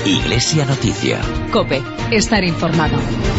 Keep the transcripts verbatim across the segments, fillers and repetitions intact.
Iglesia Noticia. COPE. Estar informado.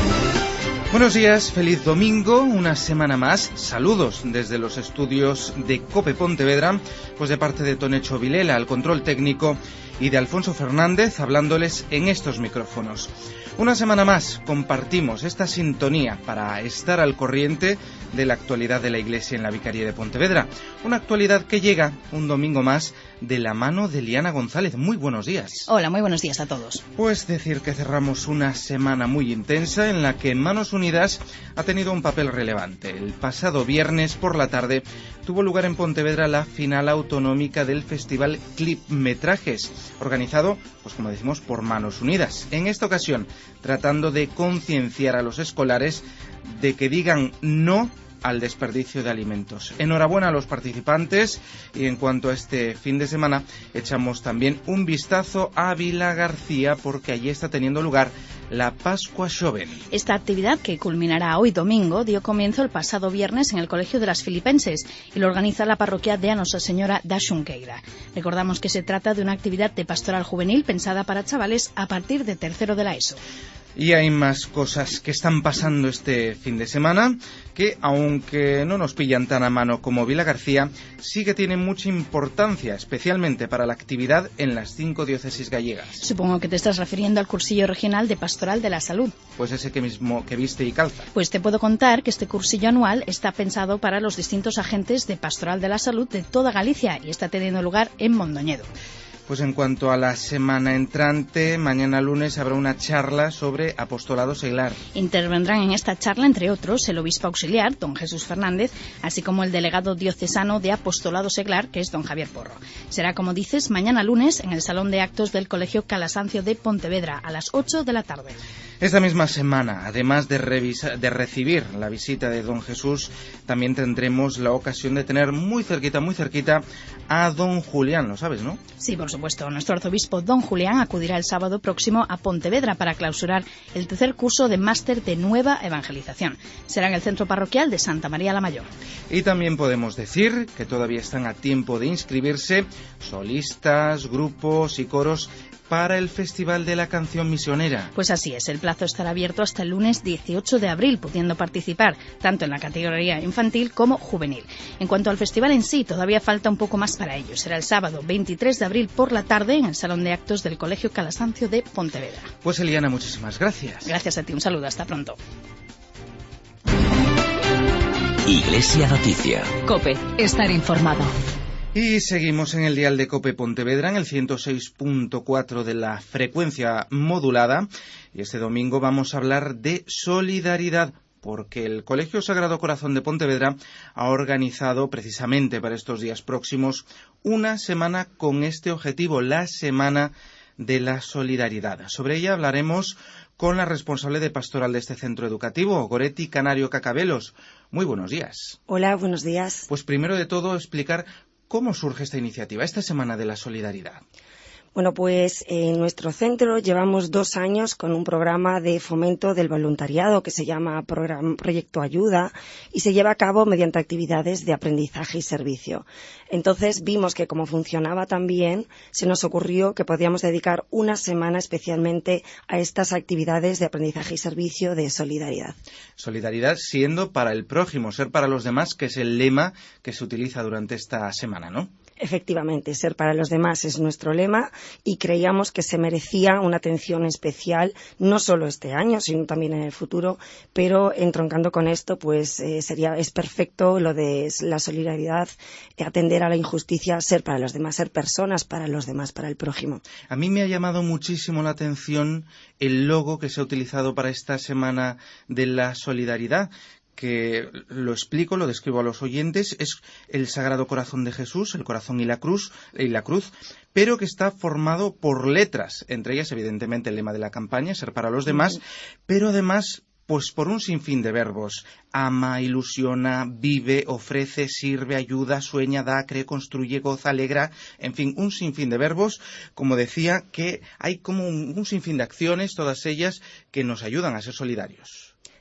Buenos días, feliz domingo, una semana más. Saludos desde los estudios de COPE Pontevedra, pues de parte de Tonecho Vilela, al control técnico, y de Alfonso Fernández, hablándoles en estos micrófonos. Una semana más compartimos esta sintonía para estar al corriente de la actualidad de la Iglesia en la Vicaría de Pontevedra. Una actualidad que llega un domingo más de la mano de Liana González. Muy buenos días. Hola, muy buenos días a todos. Pues decir que cerramos una semana muy intensa en la que Manos Unidas ha tenido un papel relevante. El pasado viernes por la tarde tuvo lugar en Pontevedra la final autonómica del Festival Clipmetrajes, organizado, pues como decimos, por Manos Unidas. En esta ocasión, tratando de concienciar a los escolares de que digan no al desperdicio de alimentos. Enhorabuena a los participantes, y en cuanto a este fin de semana, echamos también un vistazo a Vilagarcía, porque allí está teniendo lugar la Pascua Xoven. Esta actividad, que culminará hoy domingo, dio comienzo el pasado viernes en el Colegio de las Filipenses y lo organiza la parroquia de a Nosa Señora da Xunqueira. Recordamos que se trata de una actividad de pastoral juvenil pensada para chavales a partir de tercero de la ESO. Y hay más cosas que están pasando este fin de semana que, aunque no nos pillan tan a mano como Vilagarcía, sí que tienen mucha importancia, especialmente para la actividad en las cinco diócesis gallegas. Supongo que te estás refiriendo al cursillo regional de Pastoral de la Salud. Pues ese que mismo que viste y calza. Pues te puedo contar que este cursillo anual está pensado para los distintos agentes de Pastoral de la Salud de toda Galicia y está teniendo lugar en Mondoñedo. Pues en cuanto a la semana entrante, mañana lunes habrá una charla sobre apostolado seglar. Intervendrán en esta charla, entre otros, el obispo auxiliar, don Jesús Fernández, así como el delegado diocesano de apostolado seglar, que es don Javier Porro. Será, como dices, mañana lunes en el Salón de Actos del Colegio Calasancio de Pontevedra, a las ocho de la tarde. Esta misma semana, además de, revisa, de recibir la visita de don Jesús, también tendremos la ocasión de tener muy cerquita, muy cerquita a don Julián, ¿lo sabes, no? Sí, por supuesto. Nuestro arzobispo don Julián acudirá el sábado próximo a Pontevedra para clausurar el tercer curso de máster de Nueva Evangelización. Será en el centro parroquial de Santa María la Mayor. Y también podemos decir que todavía están a tiempo de inscribirse solistas, grupos y coros para el Festival de la Canción Misionera. Pues así es, el plazo estará abierto hasta el lunes dieciocho de abril, pudiendo participar tanto en la categoría infantil como juvenil. En cuanto al festival en sí, todavía falta un poco más para ello. Será el sábado veintitrés de abril por la tarde en el Salón de Actos del Colegio Calasancio de Pontevedra. Pues Eliana, muchísimas gracias. Gracias a ti, un saludo, hasta pronto. Iglesia Noticia. COPE. Estar informado. Y seguimos en el dial de COPE Pontevedra, en el ciento seis punto cuatro de la frecuencia modulada. Y este domingo vamos a hablar de solidaridad, porque el Colegio Sagrado Corazón de Pontevedra ha organizado precisamente para estos días próximos una semana con este objetivo, la Semana de la Solidaridad. Sobre ella hablaremos con la responsable de pastoral de este centro educativo, Goretti Canario Cacabelos. Muy buenos días. Hola, buenos días. Pues primero de todo explicar ¿cómo surge esta iniciativa, esta Semana de la Solidaridad? Bueno, pues en nuestro centro llevamos dos años con un programa de fomento del voluntariado que se llama Programa, Proyecto Ayuda, y se lleva a cabo mediante actividades de aprendizaje y servicio. Entonces vimos que como funcionaba tan bien, se nos ocurrió que podíamos dedicar una semana especialmente a estas actividades de aprendizaje y servicio de solidaridad. Solidaridad siendo para el prójimo, ser para los demás, que es el lema que se utiliza durante esta semana, ¿no? Efectivamente, ser para los demás es nuestro lema y creíamos que se merecía una atención especial, no solo este año, sino también en el futuro, pero entroncando con esto, pues eh, sería es perfecto lo de la solidaridad, atender a la injusticia, ser para los demás, ser personas para los demás, para el prójimo. A mí me ha llamado muchísimo la atención el logo que se ha utilizado para esta Semana de la Solidaridad, que lo explico, lo describo a los oyentes, es el Sagrado Corazón de Jesús, el corazón y la cruz, y la cruz, pero que está formado por letras, entre ellas evidentemente el lema de la campaña, ser para los demás, pero además pues por un sinfín de verbos: ama, ilusiona, vive, ofrece, sirve, ayuda, sueña, da, cree, construye, goza, alegra, en fin, un sinfín de verbos, como decía, que hay como un, un sinfín de acciones, todas ellas que nos ayudan a ser solidarios.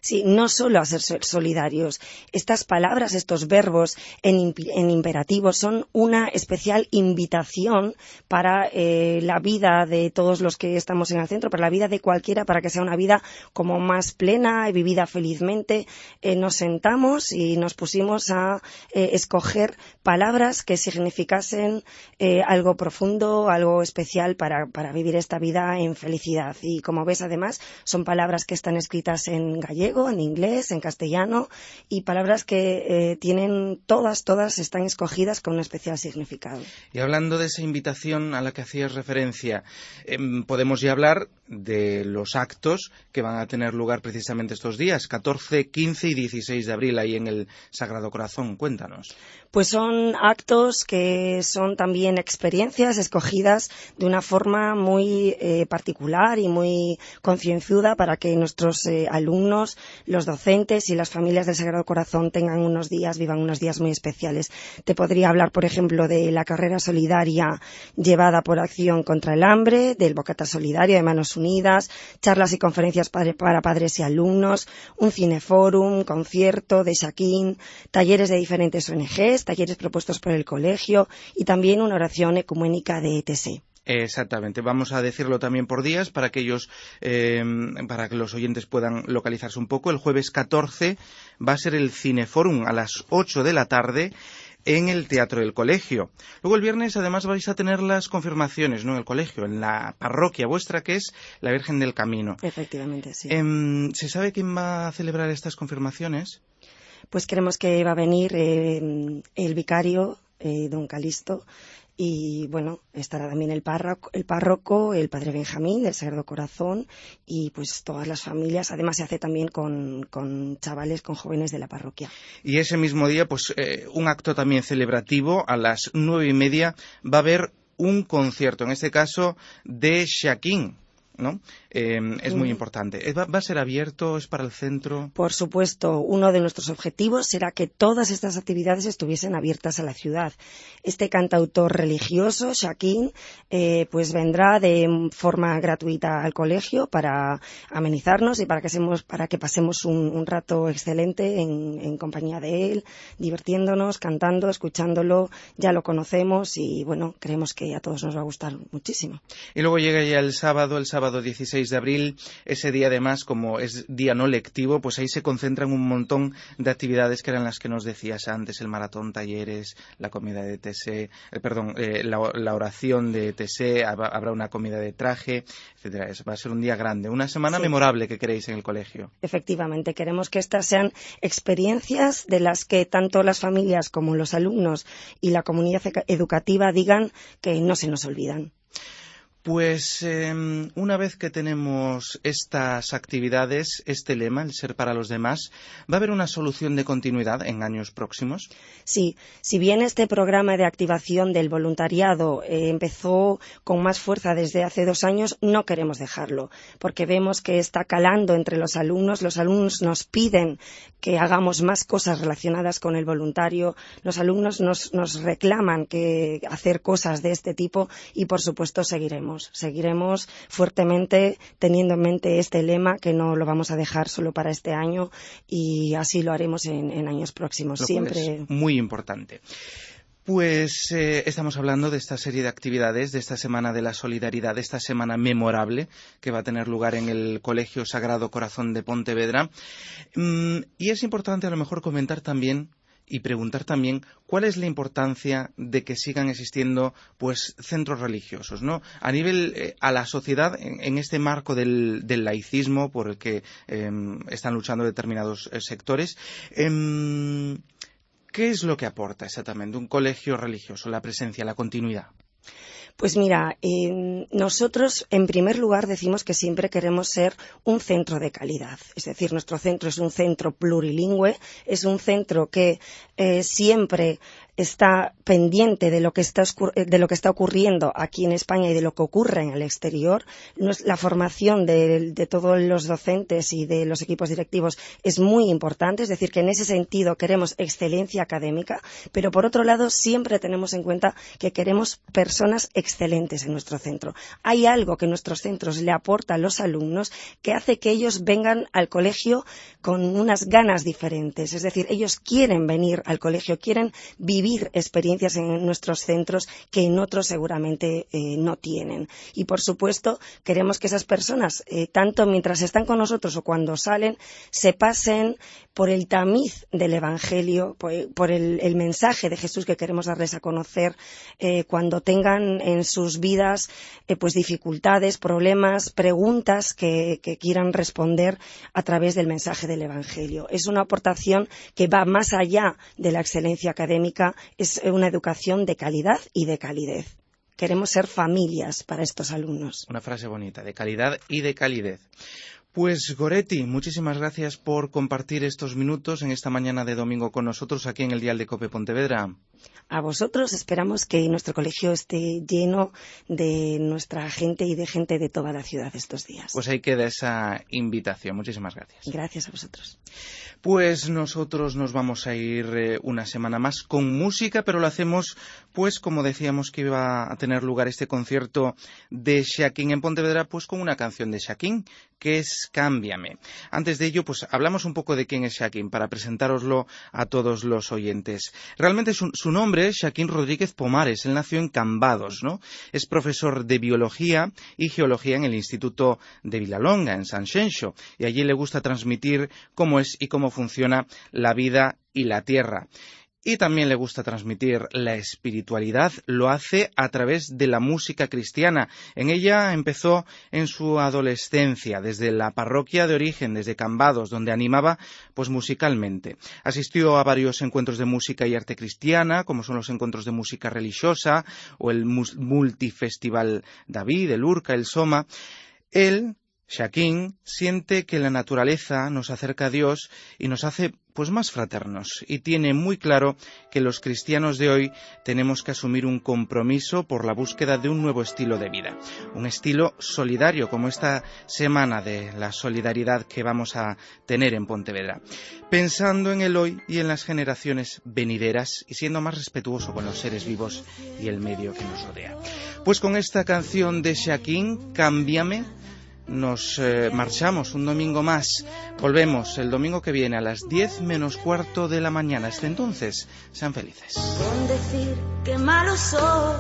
Sí, no solo a ser solidarios. Estas palabras, estos verbos en, en imperativo son una especial invitación para eh, la vida de todos los que estamos en el centro, para la vida de cualquiera, para que sea una vida como más plena y vivida felizmente. Eh, nos sentamos y nos pusimos a eh, escoger palabras que significasen eh, algo profundo, algo especial para, para vivir esta vida en felicidad. Y como ves, además, son palabras que están escritas en gallego, en inglés, en castellano, y palabras que eh, tienen todas, todas están escogidas con un especial significado. Y hablando de esa invitación a la que hacías referencia, eh, podemos ya hablar de los actos que van a tener lugar precisamente estos días, catorce, quince y dieciséis de abril, ahí en el Sagrado Corazón. Cuéntanos. Pues son actos que son también experiencias escogidas de una forma muy eh, particular y muy concienzuda para que nuestros eh, alumnos, los docentes y las familias del Sagrado Corazón tengan unos días, vivan unos días muy especiales. Te podría hablar, por ejemplo, de la carrera solidaria llevada por Acción contra el Hambre, del Bocata Solidario de Manos Unidas, charlas y conferencias para, para padres y alumnos, un cineforum, concierto de Shaquín, talleres de diferentes O N Ges, talleres propuestos por el colegio y también una oración ecuménica de E T S. Exactamente, vamos a decirlo también por días para que ellos, eh, para que los oyentes puedan localizarse un poco. El jueves catorce va a ser el Cineforum a las ocho de la tarde en el Teatro del Colegio. Luego el viernes además vais a tener las confirmaciones, ¿no?, en el colegio, en la parroquia vuestra, que es la Virgen del Camino. Efectivamente, sí. Eh, ¿Se sabe quién va a celebrar estas confirmaciones? Pues creemos que va a venir eh, el vicario, eh, don Calisto, y bueno, estará también el párroco, el párroco, el padre Benjamín del Sagrado Corazón y pues todas las familias. Además se hace también con, con chavales, con jóvenes de la parroquia. Y ese mismo día, pues eh, un acto también celebrativo, a las nueve y media va a haber un concierto, en este caso de Shaquín, ¿no? Eh, es muy importante. ¿Va, ¿Va a ser abierto? ¿Es para el centro? Por supuesto, uno de nuestros objetivos será que todas estas actividades estuviesen abiertas a la ciudad. Este cantautor religioso, Shaquín, eh, pues vendrá de forma gratuita al colegio para amenizarnos y para que, seamos, para que pasemos un, un rato excelente en, en compañía de él, divirtiéndonos, cantando, escuchándolo. Ya lo conocemos y, bueno, creemos que a todos nos va a gustar muchísimo. Y luego llega ya el sábado, el sábado dieciséis de abril, ese día además, como es día no lectivo, pues ahí se concentran un montón de actividades que eran las que nos decías antes, el maratón, talleres, la comida de E T S, eh, perdón, eh, la, la oración de E T S, habrá una comida de traje, etcétera. Va a ser un día grande, una semana sí. memorable que queréis en el colegio. Efectivamente, queremos que estas sean experiencias de las que tanto las familias como los alumnos y la comunidad educativa digan que no se nos olvidan. Pues eh, una vez que tenemos estas actividades, este lema, el ser para los demás, ¿va a haber una solución de continuidad en años próximos? Sí, si bien este programa de activación del voluntariado eh, empezó con más fuerza desde hace dos años, no queremos dejarlo, porque vemos que está calando entre los alumnos. Los alumnos nos piden que hagamos más cosas relacionadas con el voluntario, los alumnos nos, nos reclaman que hacer cosas de este tipo y, por supuesto, seguiremos. Seguiremos fuertemente teniendo en mente este lema, que no lo vamos a dejar solo para este año y así lo haremos en, en años próximos. Lo Siempre es muy importante. Pues eh, estamos hablando de esta serie de actividades, de esta Semana de la Solidaridad, de esta semana memorable que va a tener lugar en el Colegio Sagrado Corazón de Pontevedra. Mm, y es importante a lo mejor comentar también y preguntar también cuál es la importancia de que sigan existiendo pues centros religiosos, ¿no? A nivel eh, a la sociedad en, en este marco del, del laicismo por el que eh, están luchando determinados eh, sectores. Eh, ¿Qué es lo que aporta exactamente un colegio religioso, la presencia, la continuidad? Pues mira, eh, nosotros en primer lugar decimos que siempre queremos ser un centro de calidad. Es decir, nuestro centro es un centro plurilingüe, es un centro que eh, siempre está pendiente de lo que está, de lo que está ocurriendo aquí en España y de lo que ocurre en el exterior. La formación de, de todos los docentes y de los equipos directivos es muy importante, es decir, que en ese sentido queremos excelencia académica, pero por otro lado siempre tenemos en cuenta que queremos personas excelentes en nuestro centro. Hay algo que nuestros centros le aporta a los alumnos que hace que ellos vengan al colegio con unas ganas diferentes, es decir, ellos quieren venir al colegio, quieren vivir vivir experiencias en nuestros centros que en otros seguramente eh, no tienen. Y, por supuesto, queremos que esas personas, eh, tanto mientras están con nosotros o cuando salen, se pasen por el tamiz del Evangelio, por, por el, el mensaje de Jesús que queremos darles a conocer eh, cuando tengan en sus vidas eh, pues dificultades, problemas, preguntas que, que quieran responder a través del mensaje del Evangelio. Es una aportación que va más allá de la excelencia académica, es una educación de calidad y de calidez. Queremos ser familias para estos alumnos. Una frase bonita, de calidad y de calidez. Pues Goretti, muchísimas gracias por compartir estos minutos en esta mañana de domingo con nosotros aquí en el Dial de COPE Pontevedra. A vosotros, esperamos que nuestro colegio esté lleno de nuestra gente y de gente de toda la ciudad estos días. Pues ahí queda esa invitación. Muchísimas gracias. Gracias a vosotros. Pues nosotros nos vamos a ir eh, una semana más con música, pero lo hacemos, pues como decíamos que iba a tener lugar este concierto de Shakin en Pontevedra, pues con una canción de Shakin, que es Cámbiame. Antes de ello, pues hablamos un poco de quién es Shakin, para presentároslo a todos los oyentes. Realmente su, su nombre es Shakin Rodríguez Pomares, él nació en Cambados, ¿no? Es profesor de Biología y Geología en el Instituto de Villalonga, en Sanxenxo, y allí le gusta transmitir cómo es y cómo funciona la vida y la tierra. Y también le gusta transmitir la espiritualidad, lo hace a través de la música cristiana. En ella empezó en su adolescencia, desde la parroquia de origen, desde Cambados, donde animaba pues musicalmente. Asistió a varios encuentros de música y arte cristiana, como son los encuentros de música religiosa, o el Multifestival David, el Urca, el Soma. Él, Shakin, siente que la naturaleza nos acerca a Dios y nos hace pues más fraternos, y tiene muy claro que los cristianos de hoy tenemos que asumir un compromiso por la búsqueda de un nuevo estilo de vida, un estilo solidario, como esta semana de la solidaridad que vamos a tener en Pontevedra, pensando en el hoy y en las generaciones venideras y siendo más respetuoso con los seres vivos y el medio que nos rodea. Pues con esta canción de Shakin, Cámbiame, nos eh, marchamos un domingo más. Volvemos el domingo que viene a las diez menos cuarto de la mañana. Hasta entonces, sean felices. Con decir que malo soy,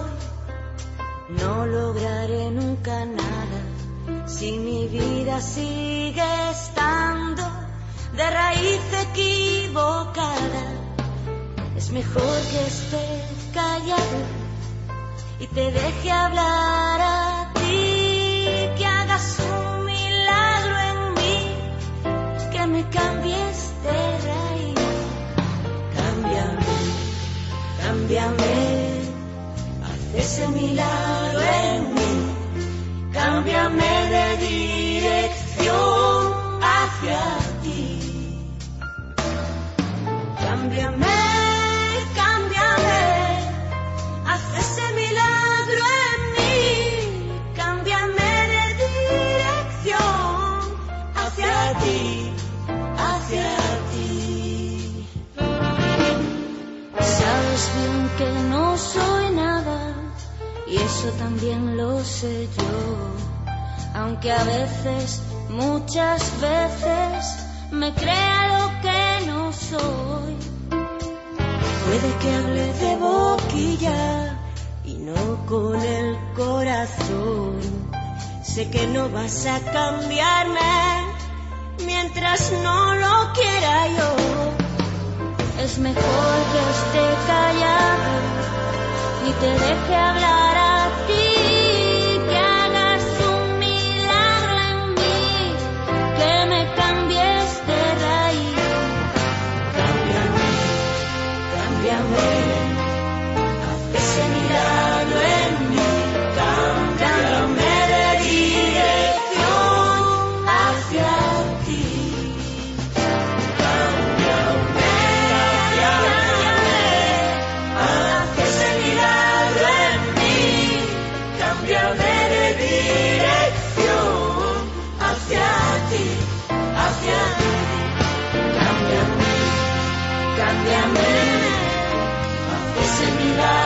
no lograré nunca nada. Si mi vida sigue estando de raíz equivocada, es mejor que esté callado y te deje hablar a ti, que hagas un milagro en mí, que me cambies de raíz. Cámbiame, cámbiame, haz ese milagro en mí, cámbiame de dirección hacia ti. Cámbiame, cámbiame, haz ese milagro en mí, cámbiame de dirección hacia ti, hacia ti. Sabes bien que no soy nada, y eso también lo sé yo, aunque a veces, muchas veces, me crea lo que no soy. Puede que hable de boquilla y no con el corazón. Sé que no vas a cambiarme mientras no lo quiera yo. Es mejor que esté callado y te deje hablar a ti, que hagas un milagro en mí, que me cambies de raíz. Cámbiame, cámbiame, haz ese milagro en mí, cámbiame de dirección hacia ti. Cámbiame, cámbiame, cámbiame, ese mirar